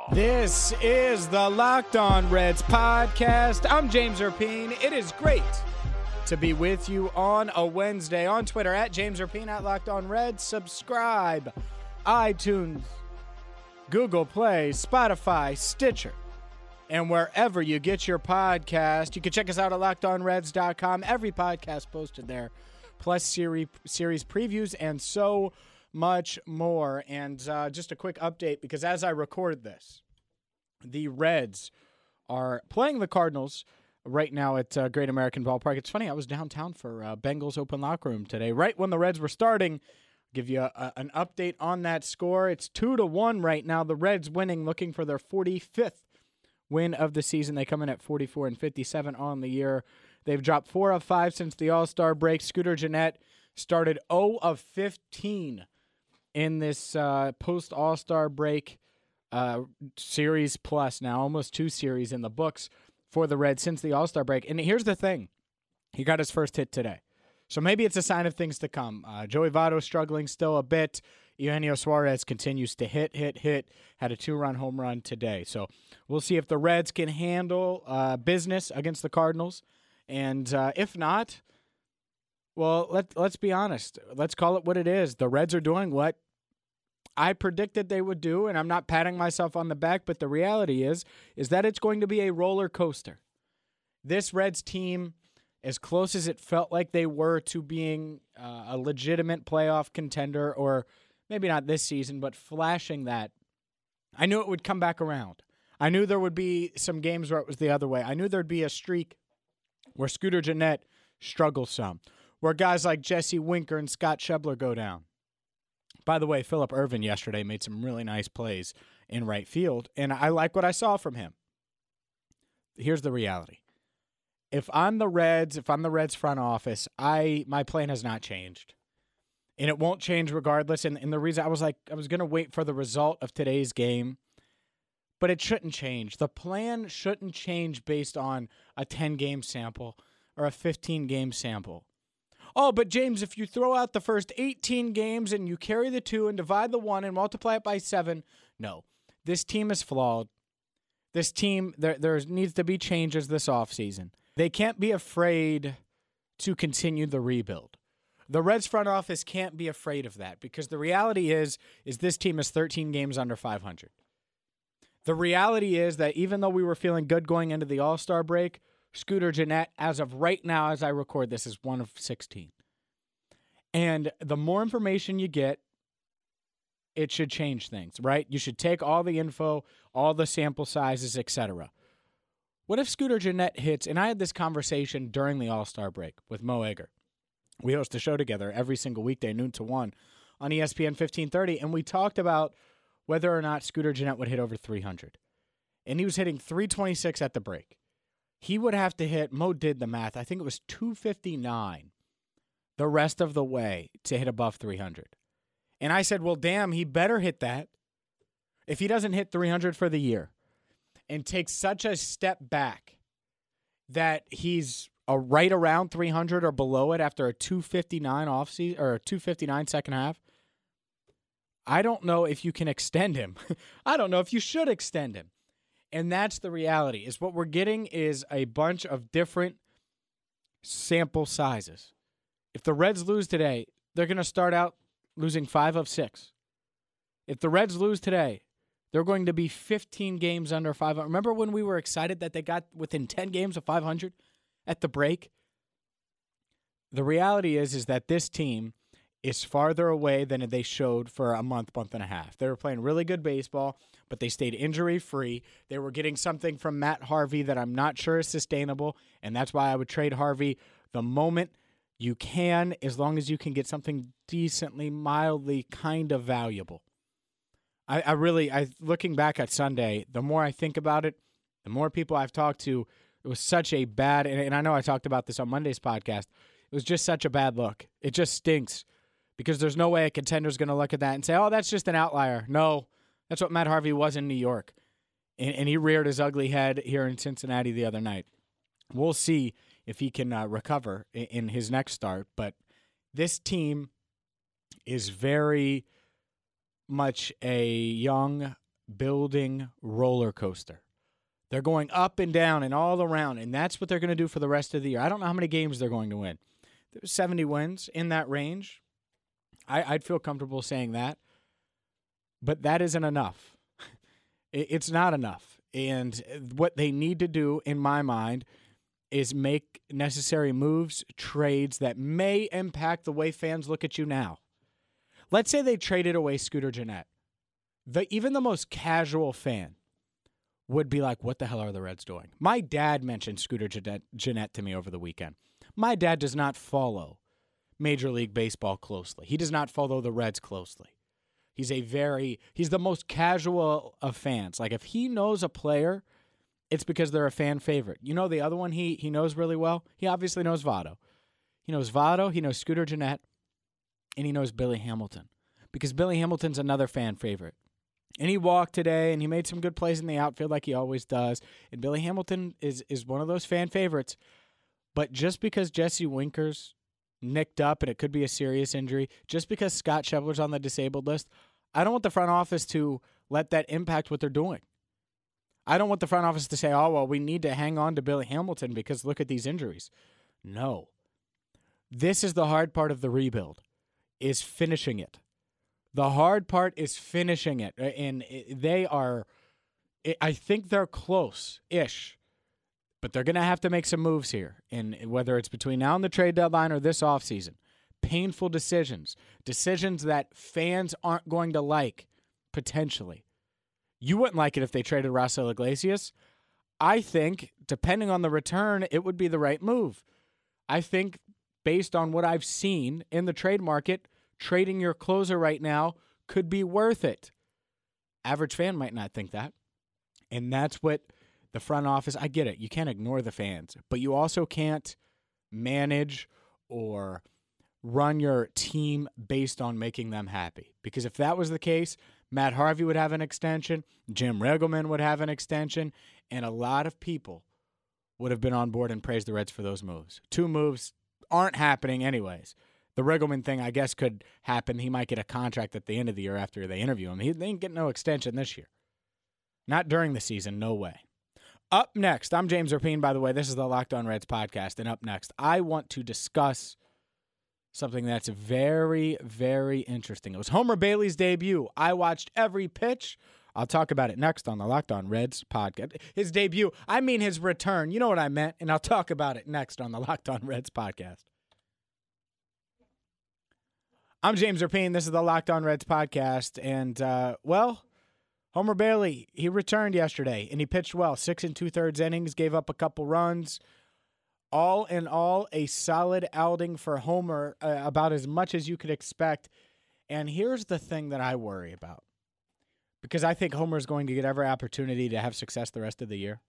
This is the Locked On Reds podcast. I'm James Rapien. It is great to be with you on a Wednesday. On Twitter, at James Rapien, at Locked On Reds. Subscribe, iTunes, Google Play, Spotify, Stitcher, and wherever you get your podcast. You can check us out at LockedOnReds.com. Every podcast posted there, plus series previews and so much more. And just a quick update, because as I record this, the Reds are playing the Cardinals right now at Great American Ballpark. It's funny, I was downtown for Bengals Open Locker Room today, right when the Reds were starting. Give you an update on that score. It's 2-1 right now. The Reds winning, looking for their 45th win of the season. They come in at 44-57 on the year. They've dropped 4 of 5 since the All-Star break. Scooter Gennett started 0 of 15 in this post-All-Star break series plus now, almost 2 series in the books for the Reds since the All-Star break. And here's the thing. He got his first hit today. So maybe it's a sign of things to come. Joey Votto struggling still a bit. Eugenio Suarez continues to hit. Had a 2-run home run today. So we'll see if the Reds can handle business against the Cardinals. And if not, well, let's be honest. Let's call it what it is. The Reds are doing what I predicted they would do, and I'm not patting myself on the back, but the reality is that it's going to be a roller coaster. This Reds team, as close as it felt like they were to being a legitimate playoff contender, or maybe not this season, but flashing that, I knew it would come back around. I knew there would be some games where it was the other way. I knew there'd be a streak where Scooter Gennett struggles some, where guys like Jesse Winker and Scott Schebler go down. By the way, Phillip Ervin yesterday made some really nice plays in right field, and I like what I saw from him. Here's the reality. If I'm the Reds front office, my plan has not changed. And it won't change regardless. And the reason I was going to wait for the result of today's game, but it shouldn't change. The plan shouldn't change based on a 10-game sample or a 15-game sample. Oh, but James, if you throw out the first 18 games and you carry the 2 and divide the 1 and multiply it by 7, no. This team is flawed. This team, there needs to be changes this offseason. They can't be afraid to continue the rebuild. The Reds front office can't be afraid of that, because the reality is this team is 13 games under 500. The reality is that even though we were feeling good going into the All-Star break, Scooter Gennett, as of right now, as I record this, is 1 of 16. And the more information you get, it should change things, right? You should take all the info, all the sample sizes, etc. What if Scooter Gennett hits, and I had this conversation during the All-Star break with Mo Egger. We host a show together every single weekday, noon to 1, on ESPN 1530, and we talked about whether or not Scooter Gennett would hit over 300. And he was hitting 326 at the break. He would have to hit, Mo did the math, I think it was 259 the rest of the way to hit above 300. And I said, well, damn, he better hit that. If he doesn't hit 300 for the year and takes such a step back that he's right around 300 or below it after a 259 offseason or a 259 second half, I don't know if you can extend him. I don't know if you should extend him. And that's the reality, is what we're getting is a bunch of different sample sizes. If the Reds lose today, they're going to start out losing 5 of 6. If the Reds lose today, they're going to be 15 games under 500. Remember when we were excited that they got within 10 games of 500 at the break? The reality is that this team is farther away than they showed for a month and a half. They were playing really good baseball, but they stayed injury-free. They were getting something from Matt Harvey that I'm not sure is sustainable, and that's why I would trade Harvey the moment you can, as long as you can get something decently, mildly kind of valuable. I looking back at Sunday, the more I think about it, the more people I've talked to, it was such a bad, and I know I talked about this on Monday's podcast, it was just such a bad look. It just stinks. Because there's no way a contender's going to look at that and say, oh, that's just an outlier. No, that's what Matt Harvey was in New York. And he reared his ugly head here in Cincinnati the other night. We'll see if he can recover in his next start. But this team is very much a young, building roller coaster. They're going up and down and all around, and that's what they're going to do for the rest of the year. I don't know how many games they're going to win. There's 70 wins in that range. I'd feel comfortable saying that. But that isn't enough. It's not enough. And what they need to do, in my mind, is make necessary moves, trades that may impact the way fans look at you now. Let's say they traded away Scooter Gennett. Even the most casual fan would be like, what the hell are the Reds doing? My dad mentioned Scooter Gennett to me over the weekend. My dad does not follow Major League Baseball closely. He does not follow the Reds closely. He's the most casual of fans. Like, if he knows a player, it's because they're a fan favorite. You know the other one he knows really well? He obviously knows Votto. He knows Votto, he knows Scooter Gennett, and he knows Billy Hamilton. Because Billy Hamilton's another fan favorite. And he walked today, and he made some good plays in the outfield like he always does. And Billy Hamilton is one of those fan favorites. But just because Jesse Winker's nicked up, and it could be a serious injury, just because Scott Schebler's on the disabled list, I don't want the front office to let that impact what they're doing. I don't want the front office to say, oh, well, we need to hang on to Billy Hamilton because look at these injuries. No. This is the hard part of the rebuild, is finishing it. The hard part is finishing it. And I think they're close-ish. But they're going to have to make some moves here, and whether it's between now and the trade deadline or this offseason. Painful decisions that fans aren't going to like, potentially. You wouldn't like it if they traded Raisel Iglesias. I think, depending on the return, it would be the right move. I think, based on what I've seen in the trade market, trading your closer right now could be worth it. Average fan might not think that, and that's what the front office, I get it. You can't ignore the fans, but you also can't manage or run your team based on making them happy. Because if that was the case, Matt Harvey would have an extension, Jim Riggleman would have an extension, and a lot of people would have been on board and praised the Reds for those moves. 2 moves aren't happening anyways. The Riggleman thing, I guess, could happen. He might get a contract at the end of the year after they interview him. They didn't get no extension this year. Not during the season, no way. Up next, I'm James Rapien, by the way. This is the Locked On Reds podcast. And up next, I want to discuss something that's very, very interesting. It was Homer Bailey's debut. I watched every pitch. I'll talk about it next on the Locked On Reds podcast. His debut, I mean his return. You know what I meant. And I'll talk about it next on the Locked On Reds podcast. I'm James Rapien. This is the Locked On Reds podcast. And, Homer Bailey, he returned yesterday, and he pitched well. 6 2/3 innings, gave up a couple runs. All in all, a solid outing for Homer, about as much as you could expect. And here's the thing that I worry about, because I think Homer is going to get every opportunity to have success the rest of the year.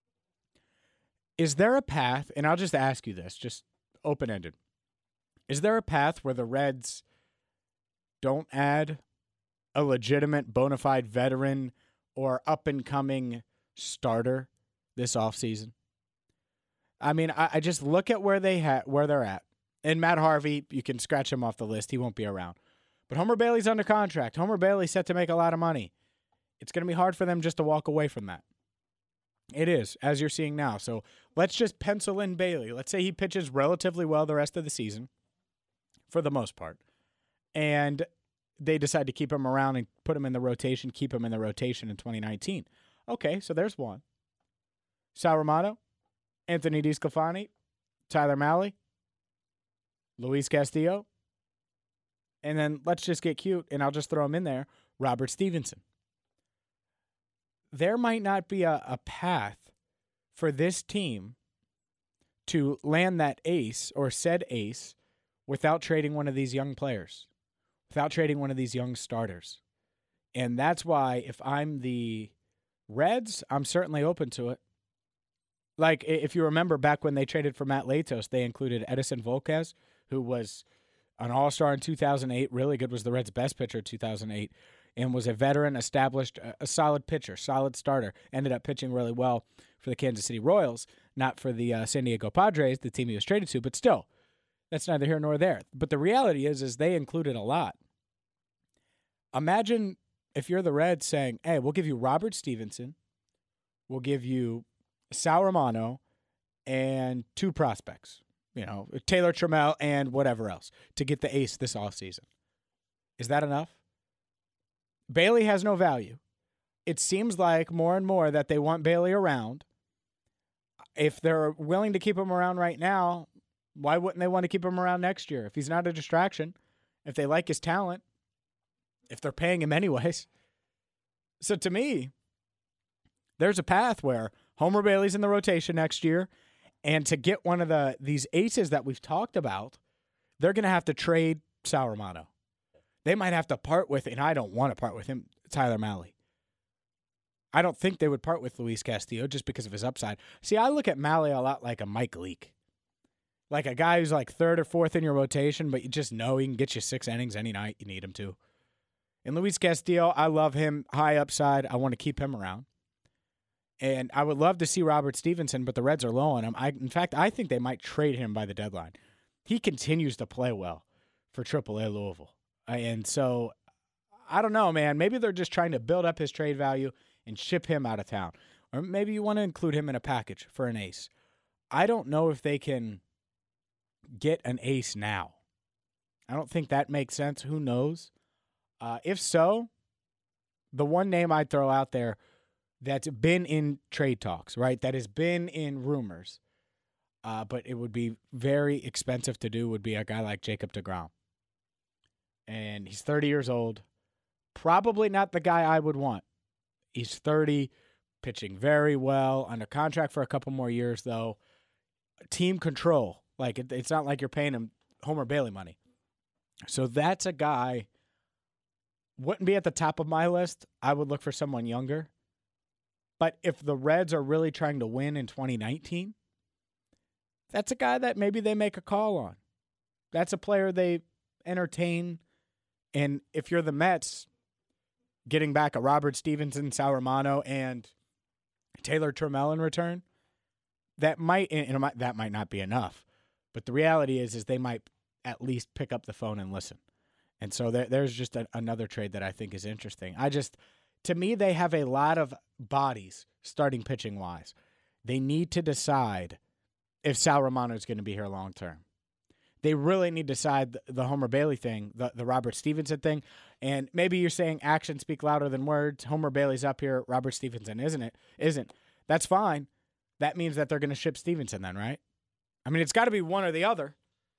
Is there a path, and I'll just ask you this, just open-ended. Is there a path where the Reds don't add a legitimate bona fide veteran or up-and-coming starter this offseason? I mean, I just look at where they're at. And Matt Harvey, you can scratch him off the list. He won't be around. But Homer Bailey's under contract. Homer Bailey's set to make a lot of money. It's going to be hard for them just to walk away from that. It is, as you're seeing now. So let's just pencil in Bailey. Let's say he pitches relatively well the rest of the season, for the most part. And they decide to keep him around and put him in the rotation, keep him in the rotation in 2019. Okay, so there's one. Sal Romano, Anthony DeSclafani, Tyler Mahle, Luis Castillo, and then let's just get cute, and I'll just throw him in there, Robert Stevenson. There might not be a path for this team to land that ace or said ace without trading one of these young players, without trading one of these young starters. And that's why if I'm the Reds, I'm certainly open to it. Like, if you remember back when they traded for Matt Latos, they included Edison Volquez, who was an all-star in 2008. Really good, was the Reds' best pitcher in 2008, and was a veteran, established, a solid pitcher, solid starter. Ended up pitching really well for the Kansas City Royals, not for the San Diego Padres, the team he was traded to, but still, that's neither here nor there. But the reality is they included a lot. Imagine if you're the Reds saying, hey, we'll give you Robert Stevenson, we'll give you Sal Romano, and 2 prospects, Taylor Trammell and whatever else to get the ace this offseason. Is that enough? Bailey has no value. It seems like more and more that they want Bailey around. If they're willing to keep him around right now, why wouldn't they want to keep him around next year? If he's not a distraction, if they like his talent, if they're paying him anyways. So to me, there's a path where Homer Bailey's in the rotation next year, and to get one of these aces that we've talked about, they're going to have to trade Sal Romano. They might have to part with, and I don't want to part with him, Tyler Mahle. I don't think they would part with Luis Castillo just because of his upside. See, I look at Mahle a lot like a Mike Leake. Like a guy who's like 3rd or 4th in your rotation, but you just know he can get you 6 innings any night you need him to. And Luis Castillo, I love him, high upside. I want to keep him around. And I would love to see Robert Stevenson, but the Reds are low on him. In fact, I think they might trade him by the deadline. He continues to play well for AAA Louisville. And so, I don't know, man. Maybe they're just trying to build up his trade value and ship him out of town. Or maybe you want to include him in a package for an ace. I don't know if they can get an ace now. I don't think that makes sense. Who knows? If so, the one name I'd throw out there that's been in trade talks, right, that has been in rumors, but it would be very expensive to do, would be a guy like Jacob deGrom. And he's 30 years old. Probably not the guy I would want. He's 30, pitching very well, under contract for a couple more years, though. Team control. Like, it's not like you're paying him Homer Bailey money. So that's a guy, wouldn't be at the top of my list. I would look for someone younger. But if the Reds are really trying to win in 2019, that's a guy that maybe they make a call on. That's a player they entertain. And if you're the Mets, getting back a Robert Stevenson, Sal Romano, and Taylor Trammell in return, that might not be enough. But the reality is they might at least pick up the phone and listen. And so there's just another trade that I think is interesting. To me, they have a lot of bodies starting pitching-wise. They need to decide if Sal Romano is going to be here long-term. They really need to decide the Homer Bailey thing, the Robert Stevenson thing. And maybe you're saying actions speak louder than words. Homer Bailey's up here. Robert Stevenson isn't. That's fine. That means that they're going to ship Stevenson then, right? I mean, it's got to be one or the other.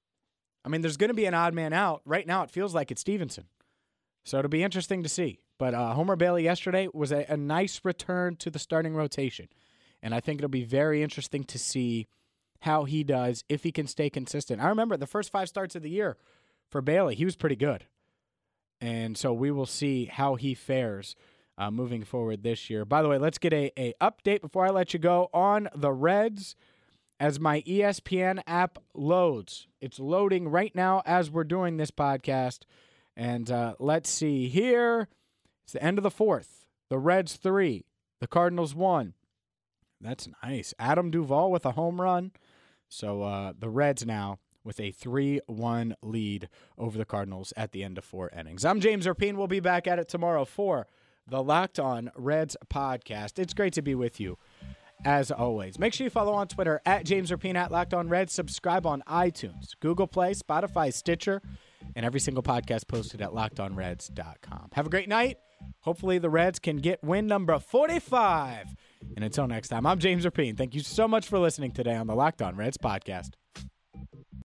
I mean, there's going to be an odd man out. Right now, it feels like it's Stevenson. So it'll be interesting to see. But Homer Bailey yesterday was a nice return to the starting rotation. And I think it'll be very interesting to see how he does, if he can stay consistent. I remember the first 5 starts of the year for Bailey, he was pretty good. And so we will see how he fares moving forward this year. By the way, let's get a update before I let you go on the Reds as my ESPN app loads. It's loading right now as we're doing this podcast. And let's see here. It's the end of the 4th. The Reds 3. The Cardinals 1. That's nice. Adam Duvall with a home run. So the Reds now with a 3-1 lead over the Cardinals at the end of 4 innings. I'm James Rapien. We'll be back at it tomorrow for the Locked On Reds podcast. It's great to be with you, as always. Make sure you follow on Twitter at James Rapien, at Locked On Reds. Subscribe on iTunes, Google Play, Spotify, Stitcher, and every single podcast posted at LockedOnReds.com. Have a great night. Hopefully the Reds can get win number 45. And until next time, I'm James Rapien. Thank you so much for listening today on the Locked On Reds podcast.